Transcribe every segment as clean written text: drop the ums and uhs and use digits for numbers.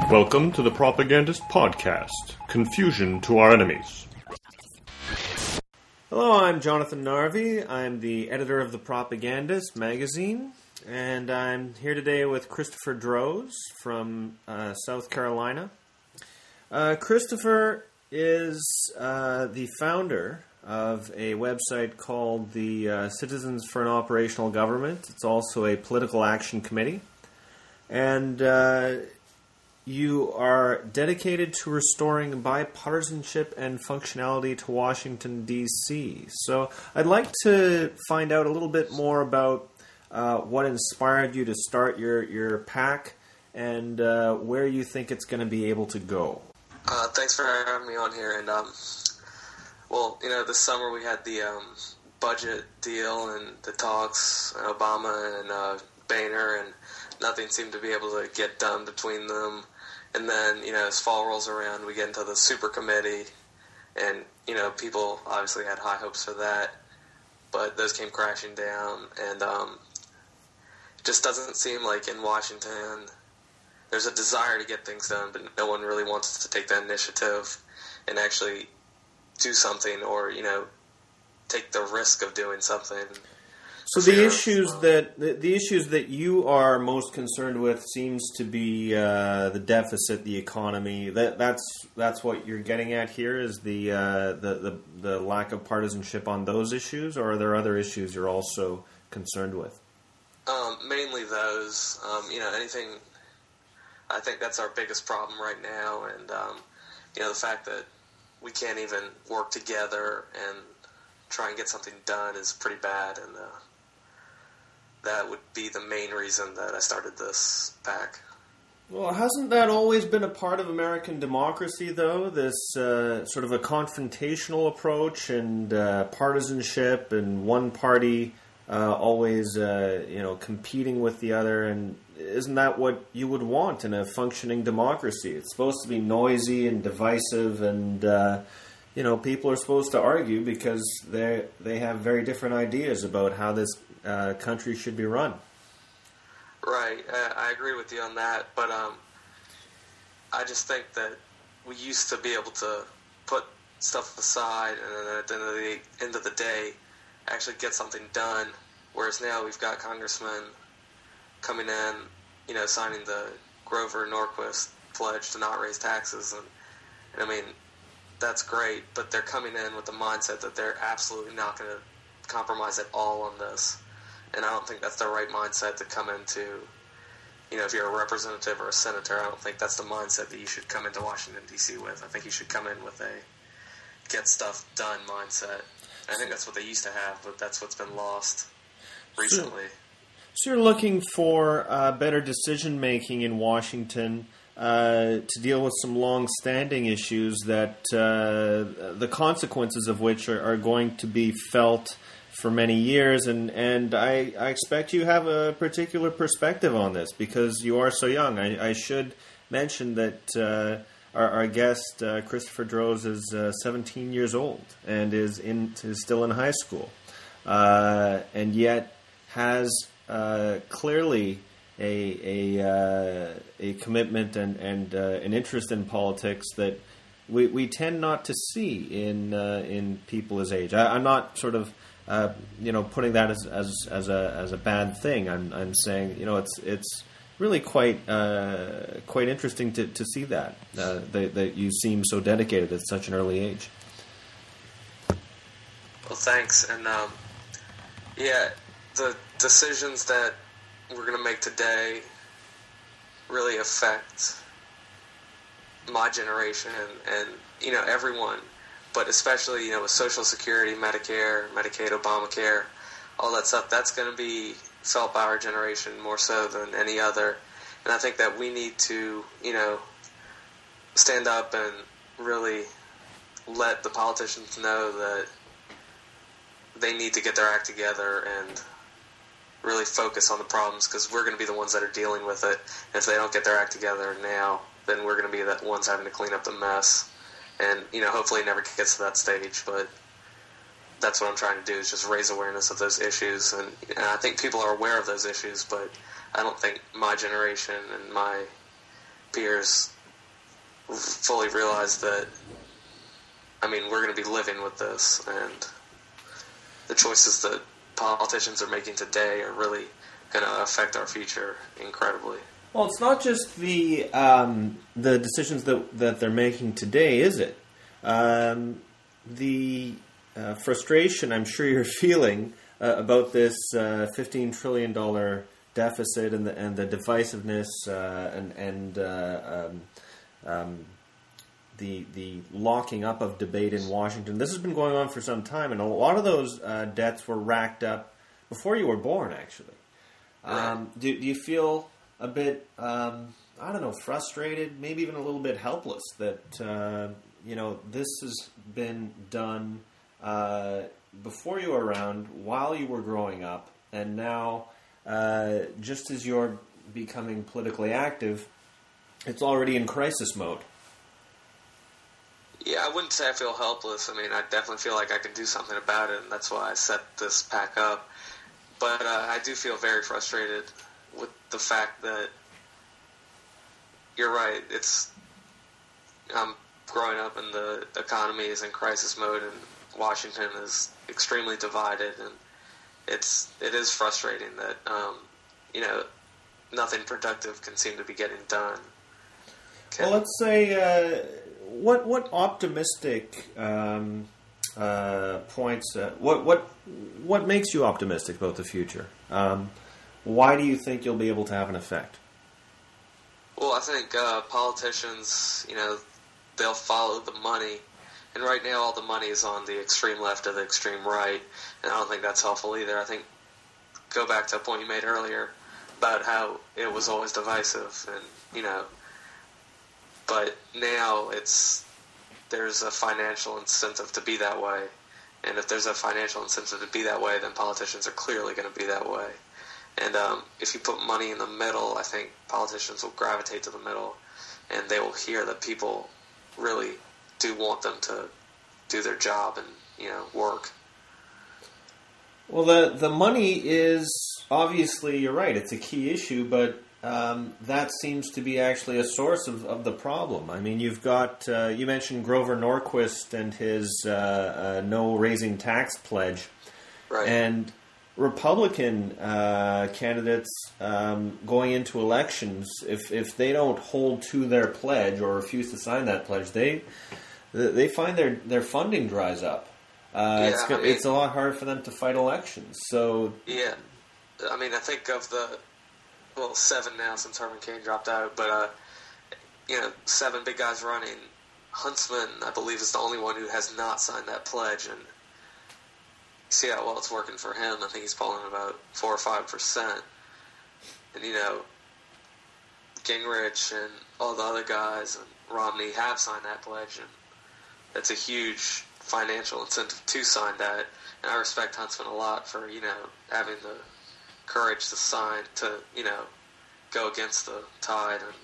Welcome to the Propagandist Podcast, Confusion to Our Enemies. Hello, I'm Jonathan Narvey. I'm the editor of The Propagandist magazine, and I'm here today with Christopher Droz from South Carolina. Christopher is the founder of a website called the Citizens for an Operational Government. It's also a political action committee. And you are dedicated to restoring bipartisanship and functionality to Washington, D.C. So I'd like to find out a little bit more about what inspired you to start your PAC and where you think it's going to be able to go. Thanks for having me on here. And, this summer we had the budget deal and the talks, Obama and Boehner, and nothing seemed to be able to get done between them. And then, as fall rolls around, we get into the super committee, and, people obviously had high hopes for that, but those came crashing down, and it just doesn't seem like in Washington there's a desire to get things done, but no one really wants to take the initiative and actually do something or, take the risk of doing something. So the issues that you are most concerned with seems to be the deficit, the economy. That's what you're getting at here is the lack of partisanship on those issues, or are there other issues you're also concerned with? Mainly those. Anything. I think that's our biggest problem right now, and the fact that we can't even work together and try and get something done is pretty bad, and that would be the main reason that I started this PAC. Well, hasn't that always been a part of American democracy, though? This sort of a confrontational approach and partisanship, and one party always, competing with the other. And isn't that what you would want in a functioning democracy? It's supposed to be noisy and divisive, and people are supposed to argue because they have very different ideas about how this country should be run. Right, I agree with you on that, but I just think that we used to be able to put stuff aside and then at the end of the day actually get something done, whereas now we've got congressmen coming in, signing the Grover Norquist pledge to not raise taxes, and I mean, that's great, but they're coming in with the mindset that they're absolutely not going to compromise at all on this. And I don't think that's the right mindset to come into, if you're a representative or a senator, I don't think that's the mindset that you should come into Washington, D.C. with. I think you should come in with a get stuff done mindset. I think that's what they used to have, but that's what's been lost recently. So you're looking for better decision-making in Washington to deal with some long-standing issues that the consequences of which are going to be felt for many years, and I expect you have a particular perspective on this because you are so young. I should mention that our guest, Christopher Droz, is 17 years old and is still in high school, and yet has clearly a commitment and an interest in politics that we tend not to see in people his age. I'm not sort of putting that as a bad thing. I'm saying it's really quite interesting to see that you seem so dedicated at such an early age. Well, thanks, and the decisions that we're going to make today really affect my generation and everyone, but especially with Social Security, Medicare, Medicaid, Obamacare, all that stuff. That's going to be felt by our generation more so than any other, and I think that we need to stand up and really let the politicians know that they need to get their act together and really focus on the problems, because we're going to be the ones that are dealing with it. And if they don't get their act together now, then we're going to be the ones having to clean up the mess. And, hopefully it never gets to that stage, but that's what I'm trying to do, is just raise awareness of those issues. And I think people are aware of those issues, but I don't think my generation and my peers fully realize that, I mean, we're going to be living with this, and the choices that politicians are making today are really going to affect our future incredibly. Well, it's not just the decisions that they're making today, is it? The frustration I'm sure you're feeling about this $15 trillion deficit and the divisiveness and the locking up of debate in Washington. This has been going on for some time, and a lot of those debts were racked up before you were born, actually. Do you feel a bit, frustrated, maybe even a little bit helpless that, this has been done before you were around, while you were growing up, and now, just as you're becoming politically active, it's already in crisis mode? Yeah, I wouldn't say I feel helpless. I mean, I definitely feel like I can do something about it, and that's why I set this pack up. But I do feel very frustrated with the fact that you're right. I'm growing up, and the economy is in crisis mode, and Washington is extremely divided, and it is frustrating that nothing productive can seem to be getting done. Well, let's say what optimistic points. What makes you optimistic about the future? Why do you think you'll be able to have an effect? Well, I think politicians, they'll follow the money. And right now all the money is on the extreme left or the extreme right. And I don't think that's helpful either. I think, go back to a point you made earlier about how it was always divisive. And, but now there's a financial incentive to be that way. And if there's a financial incentive to be that way, then politicians are clearly going to be that way. And if you put money in the middle, I think politicians will gravitate to the middle, and they will hear that people really do want them to do their job and, work. Well, the money is, obviously, you're right, it's a key issue, but that seems to be actually a source of the problem. I mean, you've got, you mentioned Grover Norquist and his no raising tax pledge. Right. And Republican candidates going into elections, if they don't hold to their pledge or refuse to sign that pledge, they find their funding dries up. It's a lot harder for them to fight elections. So yeah, I mean, I think of 7 now since Herman Cain dropped out, but 7 big guys running. Huntsman, I believe, is the only one who has not signed that pledge, and see how well it's working for him. I think he's falling about 4 or 5%. And Gingrich and all the other guys and Romney have signed that pledge, and that's a huge financial incentive to sign that. And I respect Huntsman a lot for having the courage to sign, to go against the tide and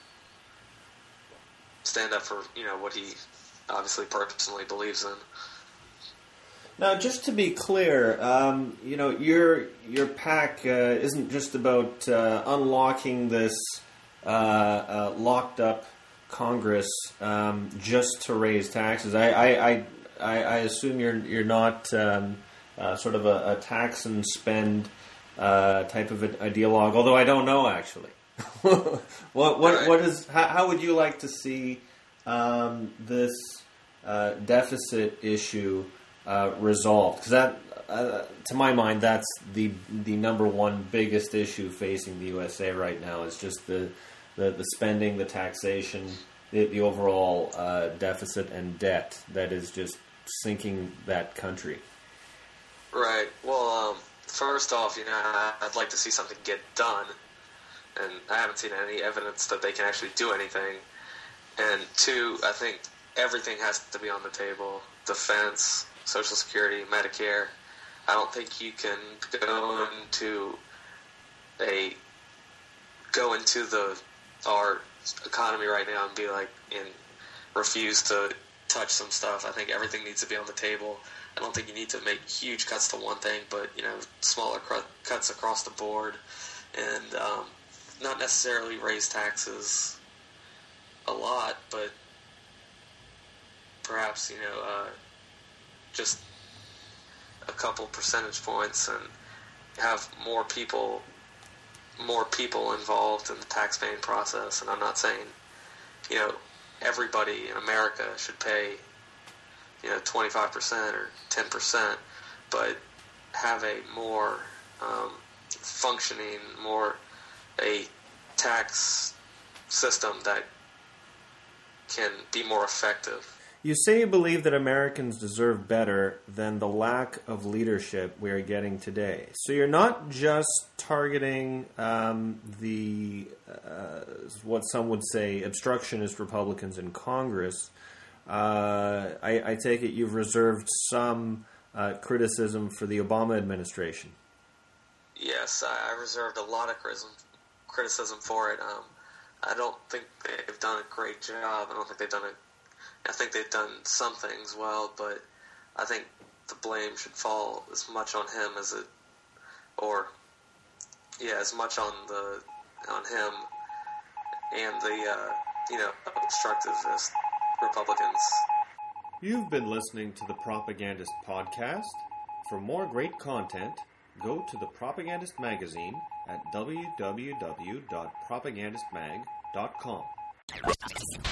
stand up for what he obviously personally believes in. Now, just to be clear, your PAC isn't just about unlocking this locked up Congress just to raise taxes. I assume you're not sort of a tax and spend type of ideologue, although I don't know actually. What is? How would you like to see this deficit issue resolved? Because that, to my mind, that's the number one biggest issue facing the USA right now. Is just the spending, the taxation, the overall deficit and debt that is just sinking that country. Right. Well, first off, I'd like to see something get done, and I haven't seen any evidence that they can actually do anything. And 2, I think everything has to be on the table: defense, Social Security, Medicare. I don't think you can go into our economy right now and be and refuse to touch some stuff. I think everything needs to be on the table. I don't think you need to make huge cuts to one thing, but smaller cuts across the board, and not necessarily raise taxes a lot, but perhaps, just a couple percentage points and have more people involved in the tax-paying process. And I'm not saying, everybody in America should pay, 25% or 10%, but have a more functioning, a tax system that can be more effective. You say you believe that Americans deserve better than the lack of leadership we are getting today. So you're not just targeting the what some would say obstructionist Republicans in Congress. I take it you've reserved some criticism for the Obama administration. Yes, I reserved a lot of criticism for it. I don't think they've done a great job. I think they've done some things well, but I think the blame should fall as much on him as much on him and the obstructivist Republicans. You've been listening to the Propagandist Podcast. For more great content, go to the Propagandist magazine at www.propagandistmag.com.